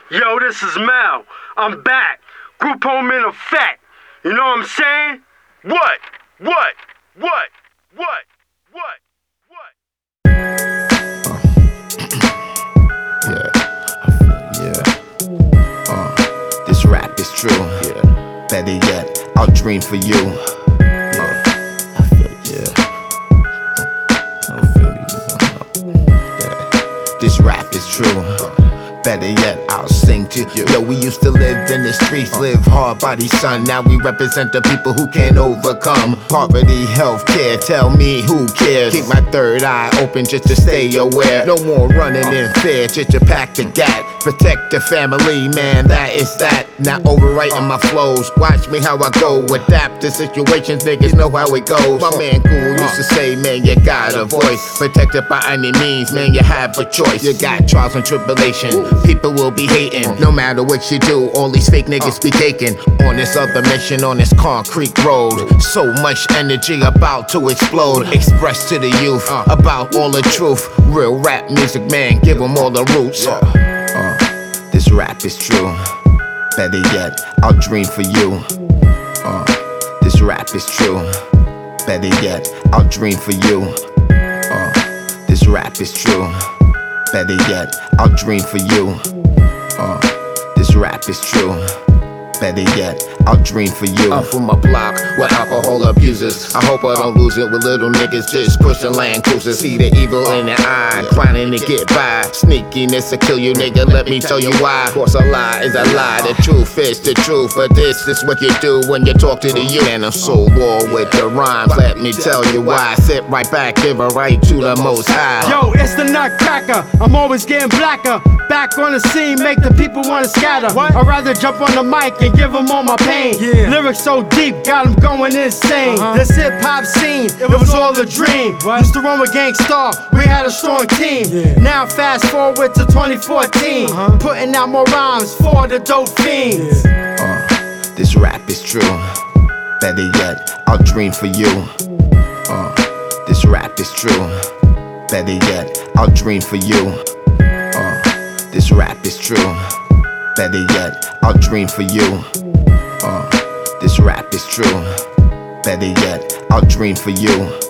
Yo, this is Mel. I'm back. Group home in effect. You know what I'm saying? What? This rap is true. Yeah. Better yet, I'll dream for you. I feel you. Yeah. This rap is true. Better yet, I'll sing to you. Yo, we used to live in the streets, live hard by the sun. Now we represent the people who can't overcome poverty, healthcare. Tell me who cares? Keep my third eye open just to stay aware. No more running in fear, just to pack the gat. Protect the family, man, that is that. Not overwriting my flows. Watch me how I go. Adapt to situations, niggas know how it goes. My man Cool used to say, man, you got a voice. Protected by any means, man, you have a choice. You got trials and tribulation. People will be hating, no matter what you do. All these fake niggas be taking on this other mission, on this concrete road. So much energy about to explode. Express to the youth about all the truth. Real rap music, man, give them all the roots. This rap is true. Better yet, I'll dream for you. This rap is true. Better yet, I'll dream for you. This rap is true. Better yet, I'll dream for you. This rap is true. Better yet, I'll dream for you. I'm from a block with alcohol abusers. I hope I don't lose it with little niggas just pushing Land Cruisers. See the evil in the eye, trying to get by. Sneakiness will kill you, nigga, let me tell you why. Of course a lie is a lie, the truth is the truth. But this is what you do when you talk to the youth. And I'm so raw with the rhymes, let me tell you why. Sit right back, give a right to the Most High. Yo, it's the Nutcracker, I'm always getting blacker. Back on the scene, make the people wanna scatter. I'd rather jump on the mic and give them all my pain. Lyrics so deep, got them going insane. This hip-hop scene, it was all a dream. Used to run with Gang Starr, we had a strong team. Now fast forward to 2014, putting out more rhymes for the dope fiends. This rap is true. Better yet, I'll dream for you. This rap is true. Better yet, I'll dream for you. This rap is true. Better yet, I'll dream for you. This rap is true. Better yet, I'll dream for you.